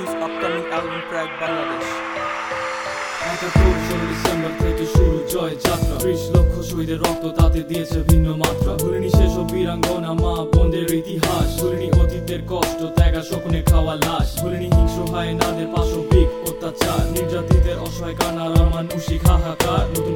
News upcoming album track Bangladesh. ৭১ ডিসেম্বর থেকে শুরু জয় যাত্রা, ৩০ লক্ষ শহীদের রক্ত তাতে দিয়েছে ভিন্ন মাত্রা। ভুলিনি সেসব বীরাঙ্গনা মা বোনদের ইতিহাস, ভুলিনি অতীতের কষ্ট ত্যাগা স্বপ্নে খাওয়া লাশ, ভুলিনি হিংস্র হায়নাদের পাশবিক অত্যাচার, নির্যাতিতের অসহায় কান্নার অমানুষিক হাহাকার। নতুন